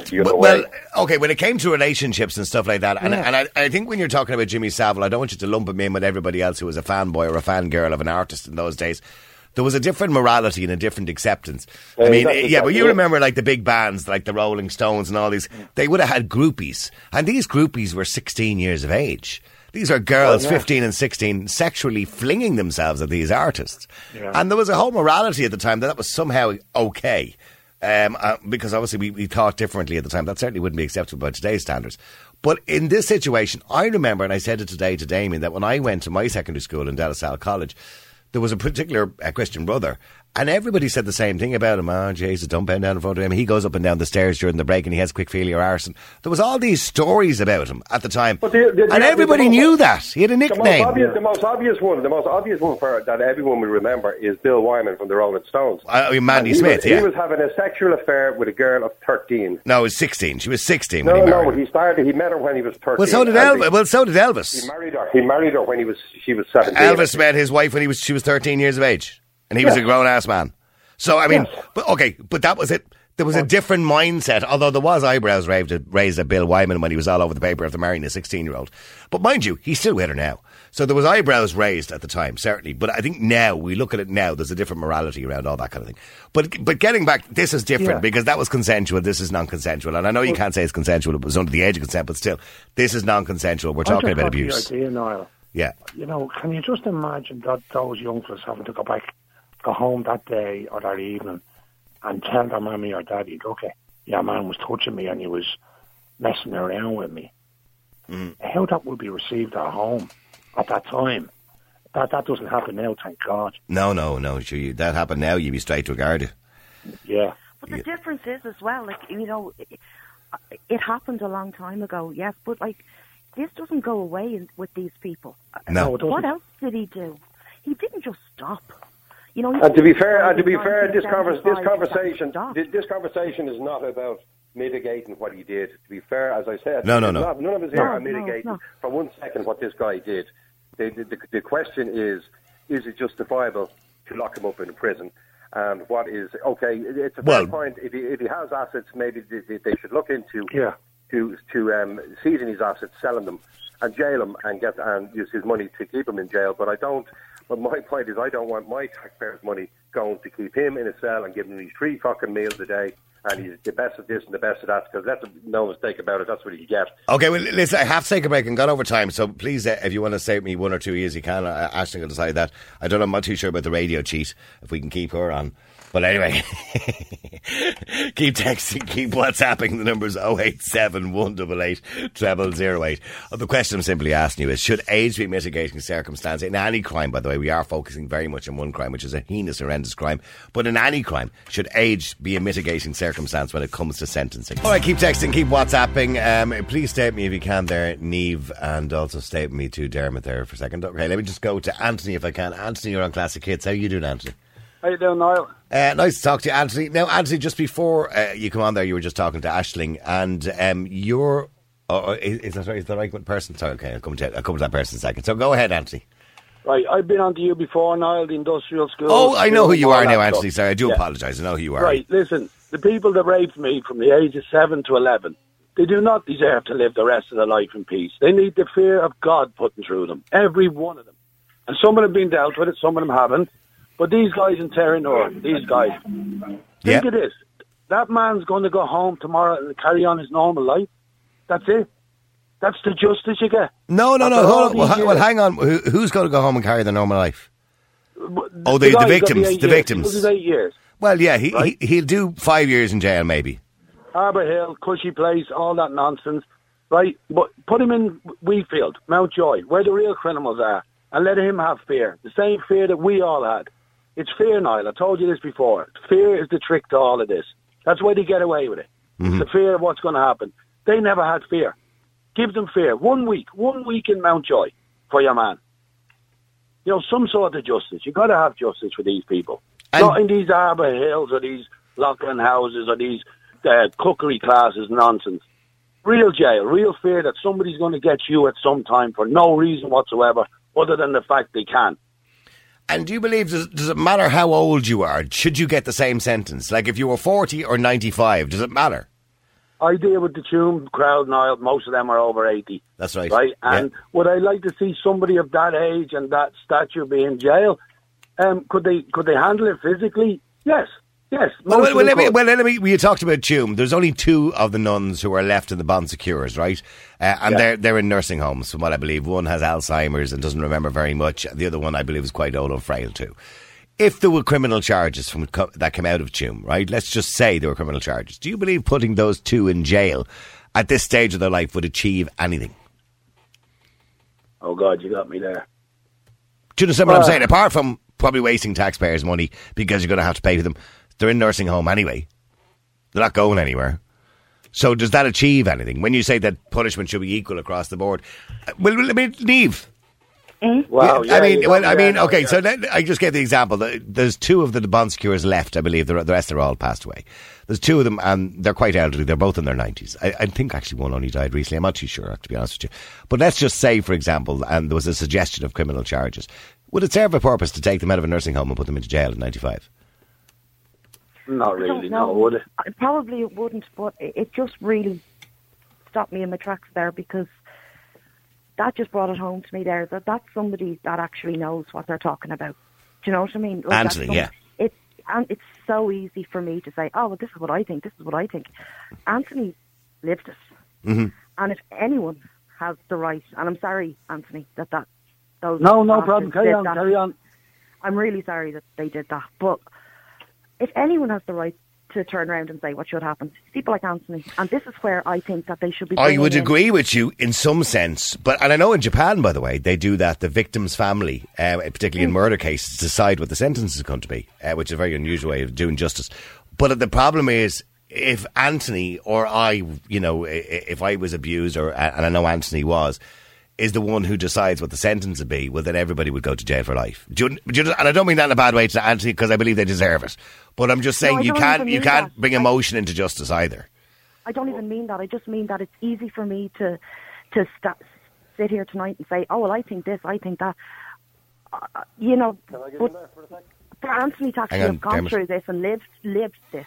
Okay. When it came to relationships and stuff like that, and I think when you're talking about Jimmy Savile, I don't want you to lump him in with everybody else who was a fanboy or a fangirl of an artist in those days. There was a different morality and a different acceptance. I mean, but you remember like the big bands, like the Rolling Stones and all these, they would have had groupies. And these groupies were 16 years of age. These are girls, 15 and 16, sexually flinging themselves at these artists. Yeah. And there was a whole morality at the time that was somehow okay. Because obviously we thought differently at the time. That certainly wouldn't be acceptable by today's standards. But in this situation, I remember, and I said it today to Damien, that when I went to my secondary school in De La Salle College, there was a particular Christian brother, and everybody said the same thing about him. Oh, Jesus, don't bend down in front of him. He goes up and down the stairs during the break and he has quick feely or arson. There was all these stories about him at the time. And everybody knew that. He had a nickname. The most obvious one for that everyone will remember is Bill Wyman from the Rolling Stones. Mandy Smith, He was having a sexual affair with a girl of 13. No, it was 16. She was 16 when he married her. He met her when he was 13. Well, so did Elvis. He married her when she was 17. Elvis met his wife when she was 13 years of age. And he was a grown-ass man. So, I mean, but that was it. There was a different mindset, although there was eyebrows raised at Bill Wyman when he was all over the paper after marrying a 16-year-old. But mind you, he's still with her now. So there was eyebrows raised at the time, certainly. But I think now, we look at it now, there's a different morality around all that kind of thing. But getting back, this is different because that was consensual, this is non-consensual. And I know you can't say it's consensual, it was under the age of consent, but still, this is non-consensual. We're talking about abuse. The idea, Niall. Yeah. You know, can you just imagine that those young fellas having to go home that day or that evening and tell their mommy or daddy, okay, your man was touching me and he was messing around with me. How that would be received at home at that time. That doesn't happen now, thank God. No. Sure, that happened now, you'd be straight to a guard. Yeah. But the difference is as well, like, you know, it happened a long time ago, yes, but like, this doesn't go away with these people. No. What else did he do? He didn't just stop. You know, and to be fair, this conversation is not about mitigating what he did. To be fair, as I said, no. None of us here are mitigating for 1 second what this guy did. The question is it justifiable to lock him up in a prison? And what is it's a fair point. If he has assets, maybe they should look into to seizing his assets, selling them, and jail him and use his money to keep him in jail. But my point is, I don't want my taxpayers' money going to keep him in a cell and give him these 3 fucking meals a day, and he's the best of this and the best of that, because that's no mistake about it, that's what he get. Okay, well, listen, I have to take a break and got over time, so please, if you want to save me 1 or 2 years, you can. Aisling will decide that. I don't know, I'm not too sure about the radio cheat, if we can keep her on. But anyway, keep texting, keep WhatsApping. The number's 087 188 0008. The question I'm simply asking you is, should age be mitigating circumstance in any crime? By the way, we are focusing very much on one crime, which is a heinous, horrendous crime. But in any crime, should age be a mitigating circumstance when it comes to sentencing? All right, keep texting, keep WhatsApping. Please stay with me if you can there, Niamh, and also stay with me to Dermot there for a second. Okay, let me just go to Anthony if I can. Anthony, you're on Classic Hits. How are you doing, Anthony? How you doing, Niall? Nice to talk to you, Anthony. Now, Anthony, just before you come on there, you were just talking to Aisling, and you're... is that the right person? Sorry, okay, I'll come to that person in a second. So go ahead, Anthony. Right, I've been on to you before, Niall, the industrial school. Oh, I know who you are now, Anthony. Sorry, I do apologise. I know who you are. Right, listen, the people that raped me from the age of 7 to 11, they do not deserve to live the rest of their life in peace. They need the fear of God putting through them, every one of them. And some of them have been dealt with it, some of them haven't. But these guys in Terranor, these guys, think of this. That man's going to go home tomorrow and carry on his normal life. That's it. That's the justice you get. No. Hold on. Well, hang on. Who's going to go home and carry their normal life? The victims. The victims. This is 8 years. Well, yeah, he'll do 5 years in jail, maybe. Harbour Hill, Cushy Place, all that nonsense. Right? But put him in Wheatfield, Mountjoy, where the real criminals are, and let him have fear. The same fear that we all had. It's fear, Niall. I told you this before. Fear is the trick to all of this. That's why they get away with it. Mm-hmm. It's the fear of what's going to happen. They never had fear. Give them fear. 1 week in Mountjoy for your man. You know, some sort of justice. You've got to have justice for these people. Not in these Harbour Hills or these Loughlin houses or these cookery classes nonsense. Real jail, real fear that somebody's going to get you at some time for no reason whatsoever other than the fact they can. And do you believe, does it matter how old you are? Should you get the same sentence? Like if you were 40 or 95, does it matter? I deal with the Tuam crowd now. Most of them are over 80. That's right. Right? And would I like to see somebody of that age and that stature be in jail? Could they handle it physically? Yes. Yes. Well, let me. You talked about Tuam. There's only 2 of the nuns who are left in the Bon Secours, right? And they're in nursing homes, from what I believe. One has Alzheimer's and doesn't remember very much. The other one, I believe, is quite old and frail too. If there were criminal charges that came out of Tuam, right? Let's just say there were criminal charges. Do you believe putting those 2 in jail at this stage of their life would achieve anything? Oh God, you got me there. Do you understand what I'm saying? Apart from probably wasting taxpayers' money because you're going to have to pay for them. They're in nursing home anyway. They're not going anywhere. So does that achieve anything? When you say that punishment should be equal across the board, well, I mean, Niamh. Wow, okay. So I just gave the example. There's 2 of the Bon Secours left, I believe. The rest are all passed away. There's 2 of them, and they're quite elderly. They're both in their 90s. I think actually one only died recently. I'm not too sure, to be honest with you. But let's just say, for example, and there was a suggestion of criminal charges. Would it serve a purpose to take them out of a nursing home and put them into jail at 95? Not really, no, would it? Probably it wouldn't, but it just really stopped me in my tracks there, because that just brought it home to me there that that's somebody that actually knows what they're talking about. Do you know what I mean? Like, Anthony, yeah. It's so easy for me to say, oh, well, this is what I think, this is what I think. Anthony lived it. Mm-hmm. And if anyone has the right, and I'm sorry, Anthony, that those... No problem, carry on. I'm really sorry that they did that, but if anyone has the right to turn around and say what should happen, people like Anthony, and this is where I think that they should be. I would agree with you in some sense, and I know in Japan, by the way, they do that. The victim's family, particularly in murder cases, decide what the sentence is going to be, which is a very unusual way of doing justice. But the problem is, if Anthony or I, if I was abused, and I know Anthony was, is the one who decides what the sentence would be, well, then everybody would go to jail for life. And I don't mean that in a bad way to Anthony, because I believe they deserve it. But I'm just saying you can't bring emotion into justice either. I don't even mean that. I just mean that it's easy for me to sit here tonight and say, oh, well, I think this, I think that. Can I get in there for a second? For Anthony to actually have gone through this and lived this,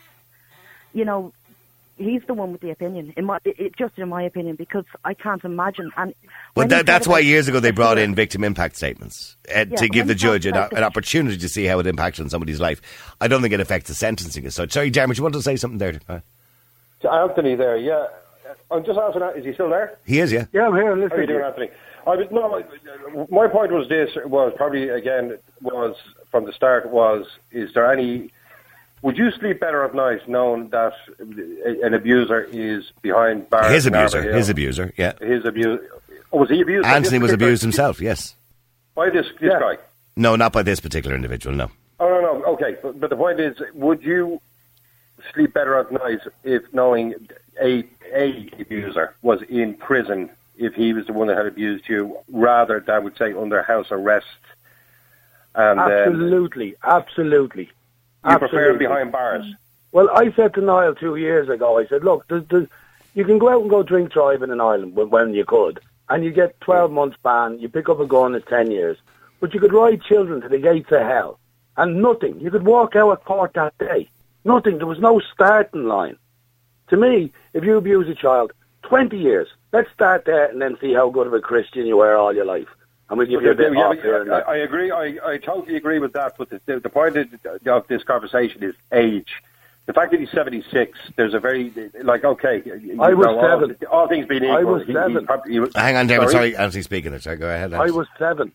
he's the one with the opinion, in my opinion, because I can't imagine. And that's why years ago they brought in victim impact statements to give the judge an opportunity to see how it impacts on somebody's life. I don't think it affects the sentencing as such. Sorry, Dermot, you wanted to say something there? To Anthony there, yeah. I'm just asking, is he still there? He is, yeah. Yeah, I'm here. How are you doing, Anthony? My point was probably, again, was from the start is there any... Would you sleep better at night knowing that an abuser is behind bars? His abuser, yeah. His abuser. Oh, was he abused? Anthony was abused himself, yes. By this guy? No, not by this particular individual, no. Oh, no, okay. But the point is, would you sleep better at night if knowing a abuser was in prison, if he was the one that had abused you, rather than, would say, under house arrest? And, absolutely. You prefer him behind bars? Well, I said to Niall 2 years ago, I said, look, you can go out and go drink driving in Ireland when you could, and you get 12 months ban, you pick up a gun, it's 10 years. But you could ride children to the gates of hell, and nothing. You could walk out of court that day. Nothing. There was no starting line. To me, if you abuse a child, 20 years. Let's start there and then see how good of a Christian you were all your life. And we'll give you a bit off here and there. I agree. I totally agree with that. But the point of this conversation is age. The fact that he's 76, there's a very, okay. I was 7. All things being equal. I was 7. Hang on, David. Sorry, Anthony's speaking. Sorry, go ahead. I was 7.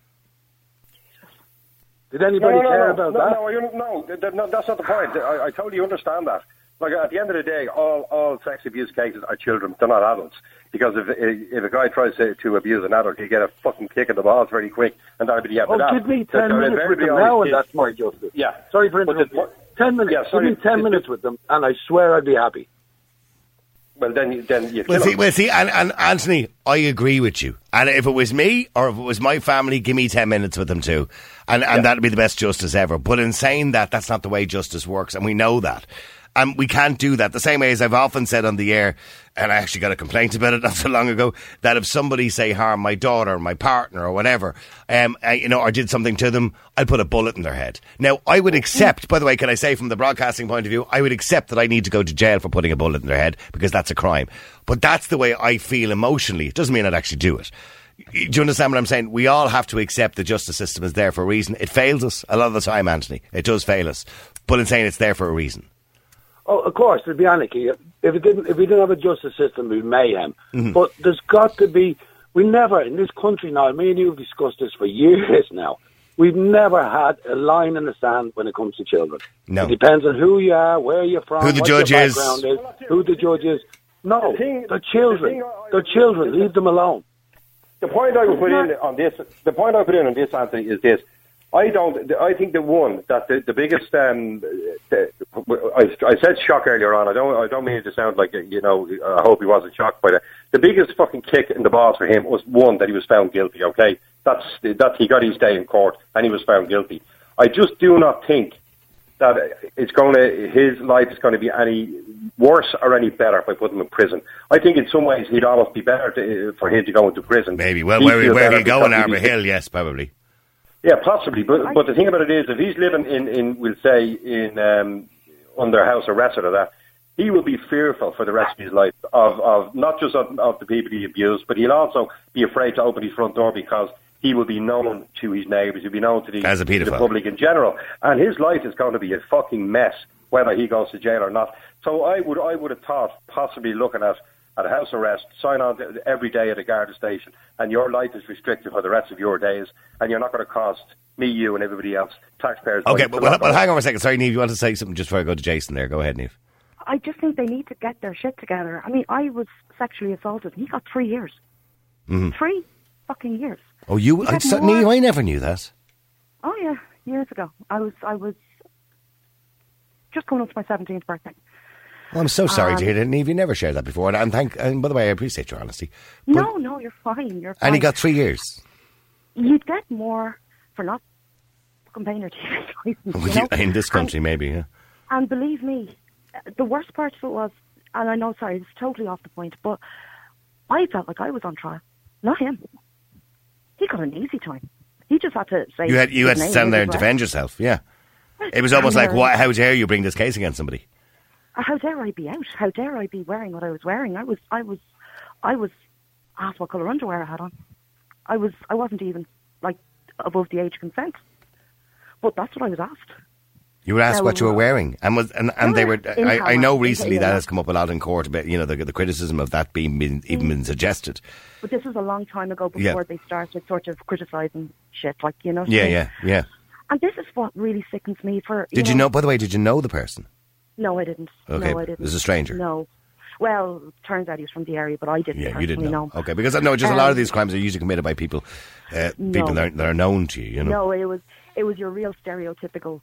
Did anybody care about that? No, that's not the point. I totally understand that. Like, at the end of the day, all sex abuse cases are children. They're not adults. Because if a guy tries to abuse an adult, you get a fucking kick in the balls very quick, and that'll be the end of that. Give me 10 minutes with them now, and that's my justice. Yeah. Sorry for interrupting. 10 minutes. Yeah, give me 10 minutes with them, and I swear I'd be happy. Well, then you see, and Anthony, I agree with you. And if it was me, or if it was my family, give me 10 minutes with them too. And that'd be the best justice ever. But in saying that, that's not the way justice works, and we know that. And we can't do that. The same way as I've often said on the air, and I actually got a complaint about it not so long ago, that if somebody, say, harmed my daughter, my partner, or whatever, or did something to them, I'd put a bullet in their head. Now, I would accept, by the way, can I say from the broadcasting point of view, I would accept that I need to go to jail for putting a bullet in their head, because that's a crime. But that's the way I feel emotionally. It doesn't mean I'd actually do it. Do you understand what I'm saying? We all have to accept the justice system is there for a reason. It fails us a lot of the time, Anthony. It does fail us. But in saying it's there for a reason. Oh, of course, there'd be anarchy. If we didn't have a justice system, we'd mayhem. Mm-hmm. But there's got to be. We never in this country now. Me and you have discussed this for years now. We've never had a line in the sand when it comes to children. No, it depends on who you are, where you're from, who the judge is, who the judge is. No, they're children. They're children. Leave them alone. The point I would put in on this, Anthony, is this. I think that the biggest. I said shock earlier on. I don't mean it to sound like I hope he wasn't shocked by that. The biggest fucking kick in the balls for him was one that he was found guilty. Okay, that's he got his day in court and he was found guilty. I just do not think that his life is going to be any worse or any better by putting him in prison. I think in some ways he'd almost be better for him to go into prison. Maybe. Well, where he'll go in Arbour Hill, yes, probably. Yeah, possibly. But the thing about it is, if he's living under house arrest or that, he will be fearful for the rest of his life of not just of the people he abused, but he'll also be afraid to open his front door because he will be known to his neighbours, he'll be known to the public in general, and his life is going to be a fucking mess whether he goes to jail or not. So I would have thought possibly looking at a house arrest, sign on every day at a Garda station, and your life is restricted for the rest of your days, and you're not going to cost me, you, and everybody else, taxpayers. Okay, but hang on a second. Sorry, Niamh, you want to say something just before I go to Jason there? Go ahead, Niamh. I just think they need to get their shit together. I mean, I was sexually assaulted. He got 3 years. Mm-hmm. 3 fucking years. Oh, Niamh, I never knew that. Oh, yeah, years ago. I was just coming up to my 17th birthday. Well, I'm so sorry to hear that, Niamh. You never shared that before. And by the way, I appreciate your honesty. No, you're fine. You're fine. And he got 3 years. You'd get more for not fucking paying your TV license. In this country, maybe, yeah. And believe me, the worst part of it was, and I know, sorry, it's totally off the point, but I felt like I was on trial, not him. He got an easy time. He just had to say... You had to stand there and defend yourself, yeah. It was almost like, how dare you bring this case against somebody? How dare I be out? How dare I be wearing what I was wearing? I was asked what colour underwear I had on. I wasn't even above the age of consent. But that's what I was asked. You were asked what you were wearing, and they were. I know recently that has come up a lot in court about the criticism of that being suggested. But this was a long time ago before they started sort of criticising shit, Yeah. And this is what really sickens me. Did you know? By the way, did you know the person? No, I didn't. Okay, no, I didn't. It was a stranger. No. Well, turns out he was from the area, but I didn't. Yeah, you didn't know. Okay, because I know just a lot of these crimes are usually committed by people that are known to you. No, it was your real stereotypical,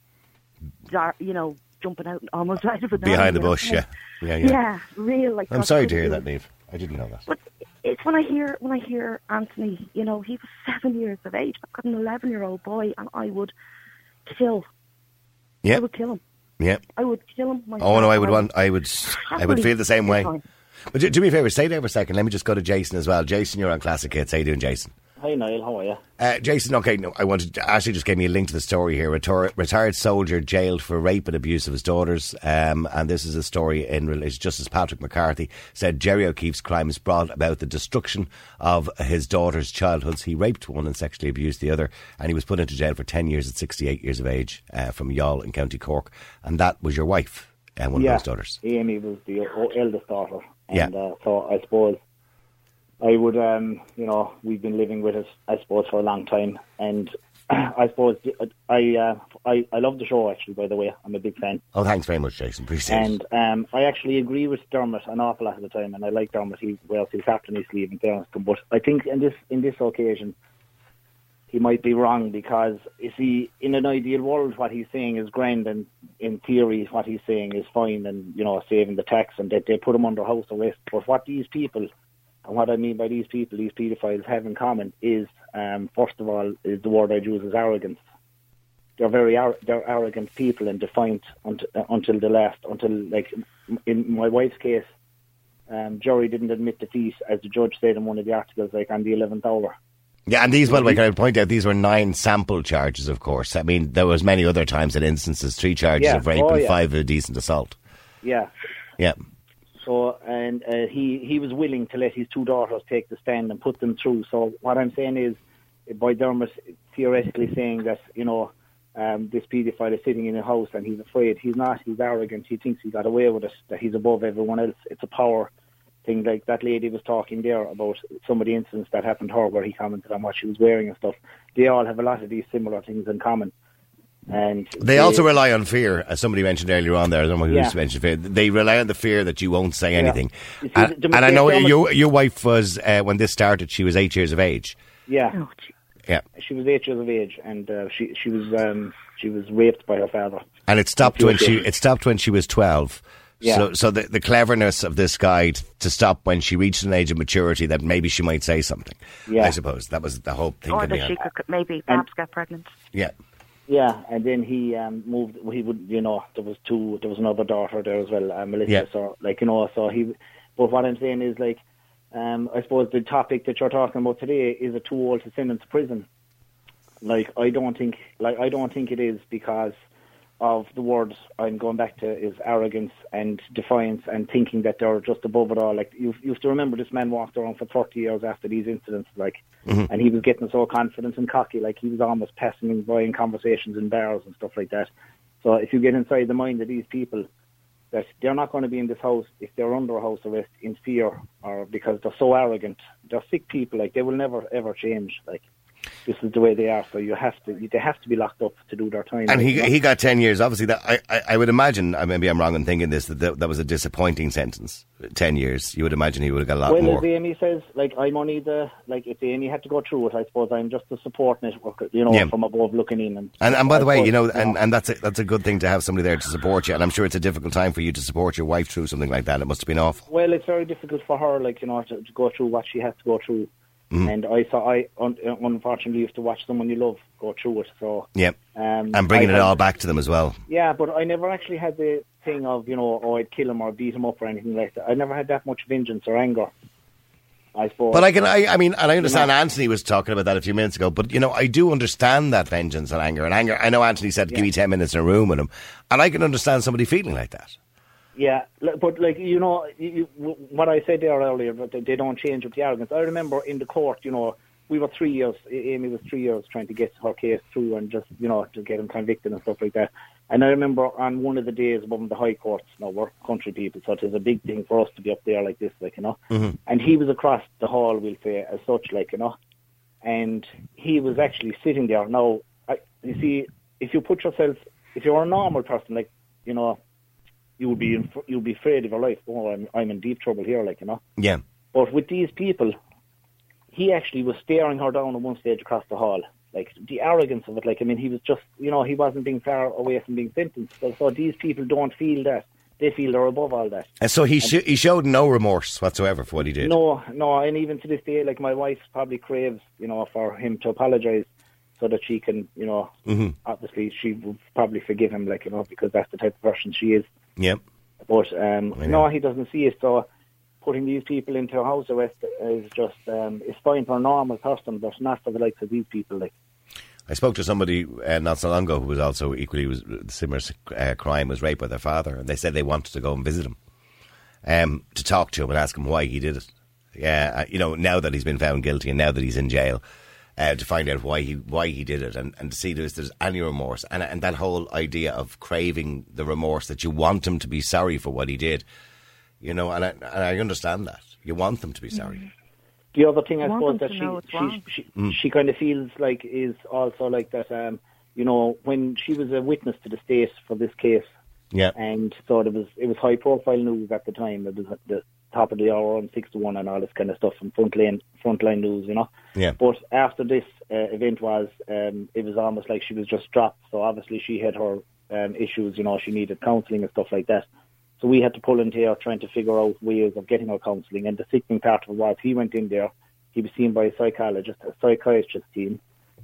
jumping out almost out of it behind the bush. Yeah, real. I'm sorry to hear that, Niamh. I didn't know that. But it's when I hear Anthony. He was 7 years of age. I've got an 11-year-old boy, and I would kill. Yeah, I would kill him. Yeah, I would kill him myself. Oh no, I would feel the same way. But do me a favour, stay there for a second. Let me just go to Jason as well. Jason, you're on Classic Hits. How you doing, Jason? Hi Niall, how are you? Jason, okay, no, Ashley just gave me a link to the story here. Retired soldier jailed for rape and abuse of his daughters. And this is a story in relation. Justice Patrick McCarthy said Jerry O'Keefe's crimes brought about the destruction of his daughters' childhoods. He raped one and sexually abused the other, and he was put into jail for 10 years at 68 years of age from Youghal in County Cork. And that was your wife, one of those daughters. Amy was the eldest daughter. And so I suppose I would, we've been living with it, I suppose, for a long time. And I suppose I love the show, actually, by the way. I'm a big fan. Oh, thanks very much, Jason. Appreciate it. And I actually agree with Dermot an awful lot of the time. And I like Dermot. He's captain his sleeve in fairness to him. But I think in this occasion, he might be wrong because, you see, in an ideal world, what he's saying is grand, and in theory, what he's saying is fine and, saving the tax, and that they put him under house arrest. But what these people, and what I mean by these people, these paedophiles have in common is, first of all, is the word I'd use is arrogance. they're they're arrogant people and defiant until like in my wife's case, jury didn't admit defeat, as the judge said in one of the articles, like on the 11th hour. Yeah, and these, well, like I would point out, these were 9 sample charges, of course. I mean, there was many other times in instances, 3 charges of rape and 5 of decent assault. Yeah. Yeah. So, and he was willing to let his 2 daughters take the stand and put them through. So what I'm saying is, by Dermot theoretically saying that, you know, this paedophile is sitting in a house and he's afraid. He's not. He's arrogant. He thinks he got away with it, that he's above everyone else. It's a power thing. Like that lady was talking there about some of the incidents that happened to her, where he commented on what she was wearing and stuff. They all have a lot of these similar things in common. And they also rely on fear, as somebody mentioned earlier on there. I don't know who mentioned fear. They rely on the fear that you won't say anything. See, and I know your wife was, when this started, she was 8 years of age. Yeah. Yeah, she was 8 years of age, and she was raped by her father. And it stopped when she was 12. Yeah. So the cleverness of this guy to stop when she reached an age of maturity that maybe she might say something. Yeah. I suppose that was the whole thing. Or that she could maybe perhaps get pregnant. Yeah. Yeah, and then he moved. He would, you know, there was another daughter there as well, Melissa. Yeah. So like, you know, so he. But what I'm saying is, like, I suppose the topic that you're talking about today is it too old to send him to prison? Like, I don't think it is, because of the words I'm going back to is arrogance and defiance and thinking that they're just above it all. Like, you have to remember, this man walked around for 30 years after these incidents, like, and he was getting so confident and cocky, like he was almost passing by in conversations in bars and stuff like that. So if you get inside the mind of these people, that they're not going to be in this house if they're under house arrest in fear, or because they're so arrogant. They're sick people, like, they will never ever change. Like, this is the way they are, so they have to be locked up to do their time. And he got 10 years. Obviously, that I would imagine, maybe I'm wrong in thinking this, that was a disappointing sentence. 10 years. You would imagine he would have got a lot more. Well, as Amy says, like, I'm only if Amy had to go through it, I suppose I'm just the support network, you know, from above looking in. And by the way, you know, and that's a good thing to have somebody there to support you. And I'm sure it's a difficult time for you to support your wife through something like that. It must have been awful. Well, it's very difficult for her, like, you know, to go through what she has to go through. And I unfortunately used to watch someone you love go through it. So and bringing it all back to them as well. Yeah, but I never actually had the thing of, you know, I'd kill him or beat him up or anything like that. I never had that much vengeance or anger, I suppose. But I mean, and I understand, you know, Anthony was talking about that a few minutes ago. But, you know, I do understand that vengeance and anger. I know Anthony said, "Give me 10 minutes in a room with him," and I can understand somebody feeling like that. Yeah, but, like, you know, what I said there earlier, but they don't change with the arrogance. I remember in the court, you know, we were 3 years, Amy was 3 years trying to get her case through and just, you know, to get him convicted and stuff like that. And I remember on one of the days above the High Courts, you know, we're country people, so it is a big thing for us to be up there like this, like, you know. And he was across the hall, we'll say, as such, like, you know. And he was actually sitting there. Now, you see, if you're a normal person, like, you know, you'll be afraid of your life. Oh, I'm in deep trouble here, like, you know. Yeah. But with these people, he actually was staring her down at one stage across the hall. Like, the arrogance of it, like, I mean, he was just, you know, he wasn't being far away from being sentenced. So these people don't feel that. They feel they're above all that. And so he showed no remorse whatsoever for what he did. No, and even to this day, like, my wife probably craves, you know, for him to apologise so that she can, you know, obviously she would probably forgive him, like, you know, because that's the type of person she is. Yep. But no, he doesn't see it. So putting these people into house arrest is just it's fine for a normal person, but not for the likes of these people. Like, I spoke to somebody not so long ago who was also equally similar crime, was raped by their father, and they said they wanted to go and visit him, to talk to him and ask him why he did it. Yeah, you know, now that he's been found guilty and now that he's in jail. To find out why he did it and to see if there's any remorse and that whole idea of craving the remorse, that you want him to be sorry for what he did, you know, and I understand that you want them to be sorry. The other thing I suppose that she kind of feels like is also like that, you know, when she was a witness to the state for this case, and so it was high profile news at the time. It was the top of the hour on 6 to 1 and all this kind of stuff from frontline news, you know. Yeah. But after this event it was almost like she was just dropped. So obviously she had her issues, you know, she needed counselling and stuff like that. So we had to pull into her trying to figure out ways of getting her counselling. And the sickening part of it was he went in there, he was seen by a psychiatrist team,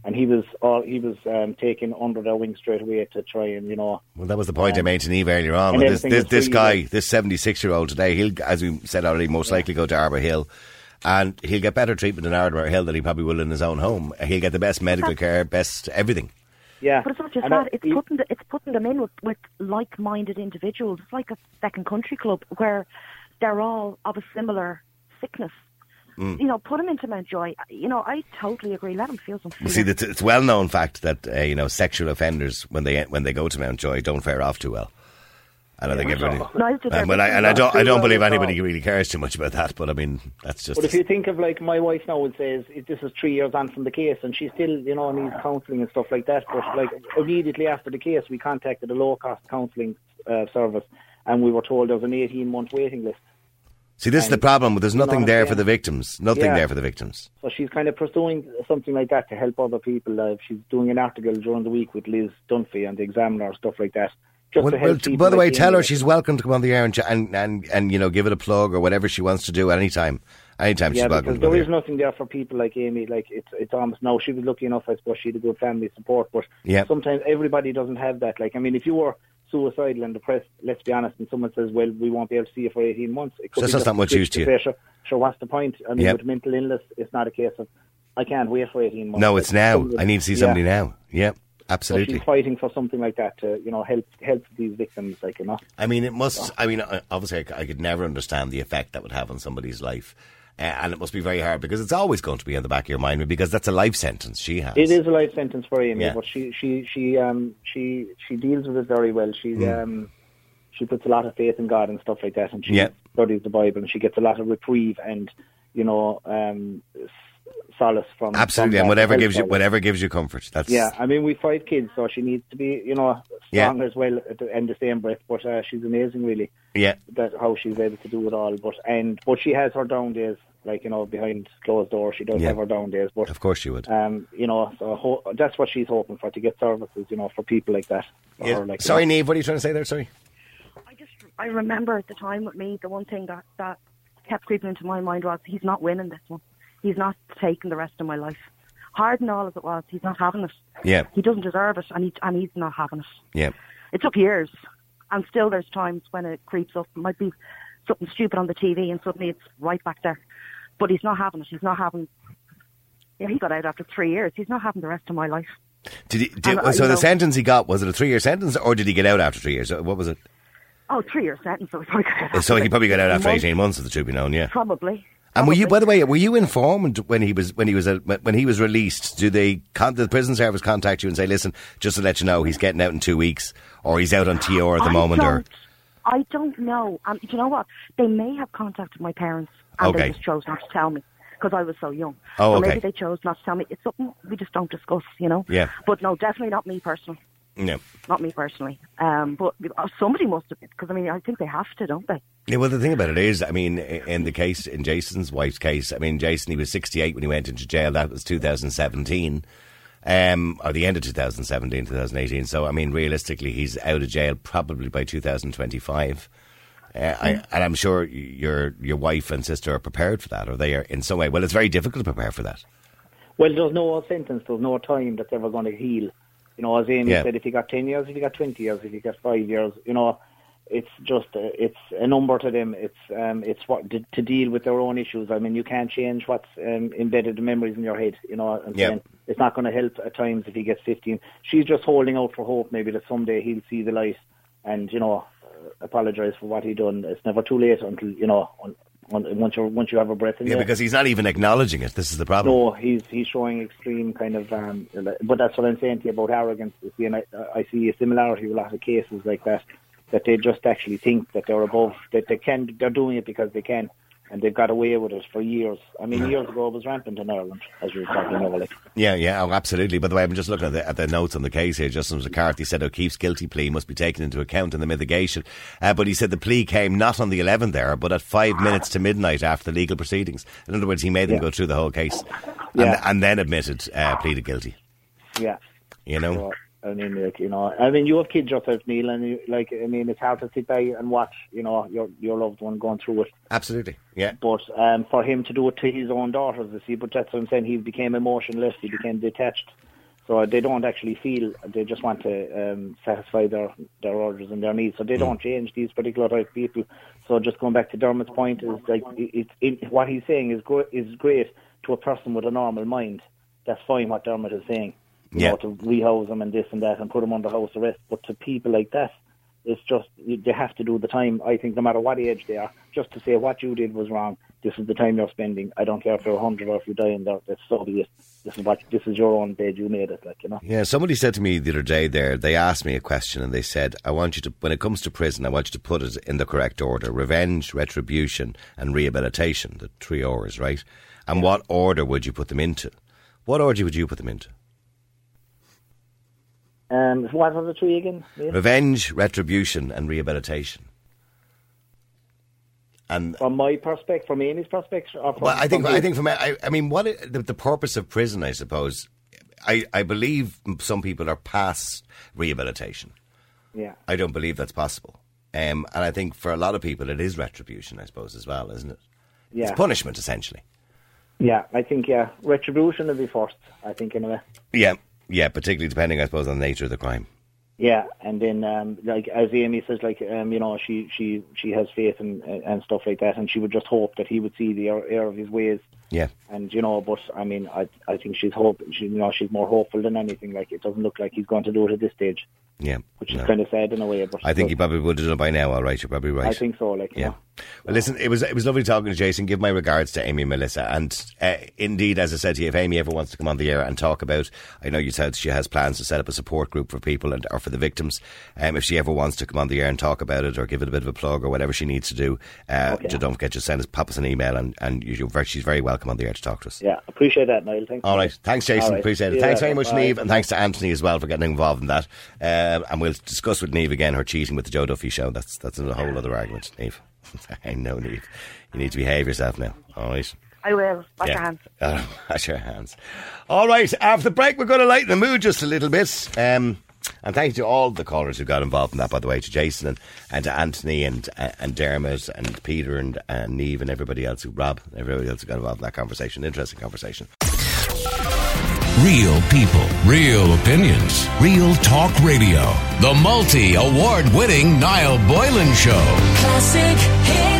And he was taken under their wing straight away to try and, you know. Well, that was the point I made to Niamh earlier on. This guy, this 76-year-old today, he'll, as we said already, most likely go to Arbor Hill. And he'll get better treatment in Arbor Hill than he probably will in his own home. He'll get the best medical care, best everything. Yeah. But it's not just that. It's putting them in with like-minded individuals. It's like a second country club where they're all of a similar sickness. You know, put them into Mountjoy. You know, I totally agree. Let them feel some fear. See, it's a well-known fact that you know, sexual offenders when they go to Mountjoy don't fare off too well. And I think everybody. I don't believe anybody really cares too much about that. But I mean, that's just. But if you think of like my wife now would say, this is 3 years on from the case, and she still, you know, needs counselling and stuff like that. But like immediately after the case, we contacted a low-cost counselling service, and we were told there was an 18-month waiting list. See, this is the problem. There's nothing there for the victims. Nothing there for the victims. So she's kind of pursuing something like that to help other people. She's doing an article during the week with Liz Dunphy and the Examiner, stuff like that. Just to help people. By the way, tell her she's welcome to come on the air and you know, give it a plug or whatever she wants to do at any time. Anytime she's welcome. Because there is nothing there for people like Amy. Like it's almost no. She was lucky enough, I suppose. She had a good family support, but sometimes everybody doesn't have that. Like, I mean, if you were suicidal and depressed, let's be honest, and someone says, well, we won't be able to see you for 18 months. It could that's not much use to you. Sure, what's the point? I mean, with mental illness, it's not a case of, I can't wait for 18 months. No, it's now. I need to see somebody now. Yep, absolutely. So she's fighting for something like that to, you know, help these victims, like, you know. I mean, it must, I mean, obviously I could never understand the effect that would have on somebody's life. And it must be very hard because it's always going to be in the back of your mind because that's a life sentence she has. It is a life sentence for Amy, but she deals with it very well. She puts a lot of faith in God and stuff like that, and she studies the Bible, and she gets a lot of reprieve and, you know, solace from. Absolutely, and whatever gives you comfort. That's I mean, we've 5 kids, so she needs to be, you know, strong as well in the same breath. But she's amazing, really. Yeah, that's how she's able to do it all. But she has her down days, like, you know, behind closed doors. She does have her down days. But of course she would. You know, so that's what she's hoping for, to get services, you know, for people like that. Like, sorry, Niamh, what are you trying to say there? Sorry. I remember at the time with me, the one thing that kept creeping into my mind was, he's not winning this one. He's not taking the rest of my life. Hard and all as it was, he's not having it. Yeah. He doesn't deserve it, and he's not having it. Yeah. It took years, and still there's times when it creeps up. It might be something stupid on the TV, and suddenly it's right back there. But he's not having it. He's not having... Yeah, he got out after 3 years. He's not having the rest of my life. So the sentence he got, was it a 3-year sentence, or did he get out after 3 years? What was it? Oh, 3-year sentence. So he probably got out after 18 months, of the truth be known, yeah. Probably. And were you, by the way, were you informed when he was released? Do the prison service contact you and say, listen, just to let you know, he's getting out in 2 weeks, or he's out on TR at the moment, or? I don't know. Do you know what? They may have contacted my parents, and they just chose not to tell me because I was so young. Oh, okay. Maybe they chose not to tell me. It's something we just don't discuss, you know. Yeah. But no, definitely not me personally. No. Not me personally. But somebody must have, because, I mean, I think they have to, don't they? Yeah, well, the thing about it is, I mean, in Jason's wife's case, I mean, Jason, he was 68 when he went into jail. That was 2017, or the end of 2017, 2018. So, I mean, realistically, he's out of jail probably by 2025. And I'm sure your wife and sister are prepared for that, or they are in some way. Well, it's very difficult to prepare for that. Well, there's no sentence, there's no time that's ever going to heal. You know, as Amy said, if you got 10 years, if you got 20 years, if you got 5 years, you know, it's just, it's a number to them. It's what to deal with their own issues. I mean, you can't change what's embedded in memories in your head, you know, and it's not going to help at times if he gets 15. She's just holding out for hope, maybe that someday he'll see the light and, you know, apologise for what he done. It's never too late until, you know, once you have a breath in there. Yeah, because he's not even acknowledging it. This is the problem. No, he's showing extreme kind of... but that's what I'm saying to you about arrogance. See, and I see a similarity with a lot of cases like that they just actually think that they're above, that they're doing it because they can, and they've got away with it for years. I mean, years ago it was rampant in Ireland, as you were talking about. Like. Yeah, oh, absolutely. By the way, I'm just looking at the notes on the case here. Justice McCarthy said O'Keefe's guilty plea must be taken into account in the mitigation. But he said the plea came not on the 11th hour, but at 5 minutes to midnight after the legal proceedings. In other words, he made them go through the whole case and then pleaded guilty. Yeah. You know? So, I mean, like, you know, you have kids yourself, Neil, and it's hard to sit by and watch, you know, your loved one going through it. Absolutely, yeah. But for him to do it to his own daughters, you see, but that's what I'm saying. He became emotionless. He became detached. So they don't actually feel, they just want to satisfy their urges and their needs. So they don't change these particular type of people. So just going back to Dermot's point, is like what he's saying is great to a person with a normal mind. That's fine what Dermot is saying. You know, to rehouse them and this and that and put them under house arrest. But to people like that, it's just, they have to do the time, I think, no matter what age they are, just to say what you did was wrong. This is the time you're spending. I don't care if you're 100 or if you die in there. That's so be it. This is your own bed. You made it, like, you know. Yeah, somebody said to me the other day they asked me a question and they said, I want you to, when it comes to prison, I want you to put it in the correct order. Revenge, retribution and rehabilitation, the 3 R's, right? And what order would you put them into? What order would you put them into? What are the 3 again? Yeah. Revenge, retribution and rehabilitation. And from my perspective, from Amy's perspective, or from, I mean, what the purpose of prison, I suppose. I believe some people are past rehabilitation. Yeah, I don't believe that's possible. And I think for a lot of people, it is retribution, I suppose, as well, isn't it? Yeah, it's punishment essentially. Yeah, I think retribution will be first. I think in a way. Yeah, particularly depending, I suppose, on the nature of the crime. Yeah, and then like as Amy says, like you know, she has faith and stuff like that, and she would just hope that he would see the error of his ways. Yeah, and you know, but I mean, I think she's more hopeful than anything. Like, it doesn't look like he's going to do it at this stage. Yeah, which is kind of sad in a way. But I think he probably would have done it by now. All right, you're probably right. I think so. Like, yeah. Well, listen, it was lovely talking to Jason. Give my regards to Amy and Melissa. And indeed, as I said to you, if Amy ever wants to come on the air and talk about, I know you said she has plans to set up a support group for people or for the victims. If she ever wants to come on the air and talk about it or give it a bit of a plug or whatever she needs to do, don't forget to pop us an email and she's very welcome on the air to talk to us. Yeah, appreciate that, Niall. Thanks. All right, thanks, Jason. Right. Appreciate it. Thanks very much, Niamh, and thanks to Anthony as well for getting involved in that. And we'll discuss with Niamh again her cheating with the Joe Duffy show. That's a whole other argument, Niamh. I know, Niamh. You need to behave yourself now. All right. I will. Wash your hands. Wash your hands. All right. After the break, we're going to lighten the mood just a little bit. And thank you to all the callers who got involved in that, by the way, to Jason and to Anthony and Dermot and Peter and Niamh and everybody else who got involved in that conversation. Interesting conversation. Real people, real opinions, real talk radio. The multi-award-winning Niall Boylan Show. Classic hit.